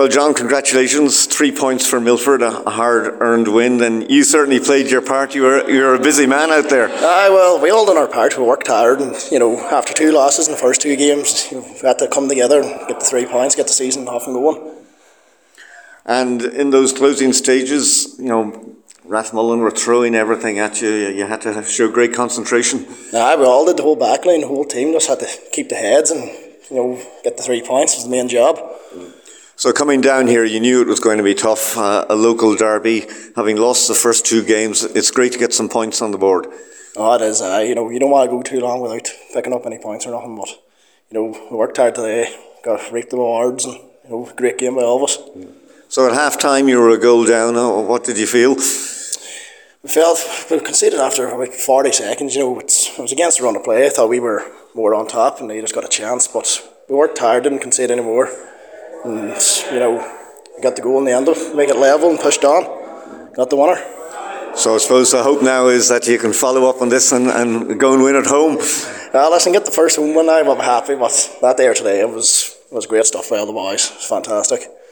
Well, John, congratulations. 3 points for Milford, a hard-earned win, and you certainly played your part. You're a busy man out there. Well, we all done our part. We worked hard, and after 2 losses in the first 2 games, we had to come together and get the 3 points, get the season off and going. And in those closing stages, Rathmullen were throwing everything at you. You had to show great concentration. We all did. The whole backline, the whole team just had to keep the heads and get the 3 points was the main job. So coming down here, you knew it was going to be tough. A local derby, having lost the first 2 games, it's great to get some points on the board. Oh, it is. You don't want to go too long without picking up any points or nothing. But we worked hard today, got reaped the rewards, and great game by all of us. So at half time, you were a goal down. What did you feel? We conceded after about 40 seconds. It was against the run of play. I thought we were more on top, and they just got a chance. But we worked hard, didn't concede any more. And, we got the goal in the end of make it level and pushed on. Got the winner. So I suppose the hope now is that you can follow up on this and go and win at home. Listen, get the first home win now. I'm happy, but that day or today, it was great stuff by all the boys. It was fantastic.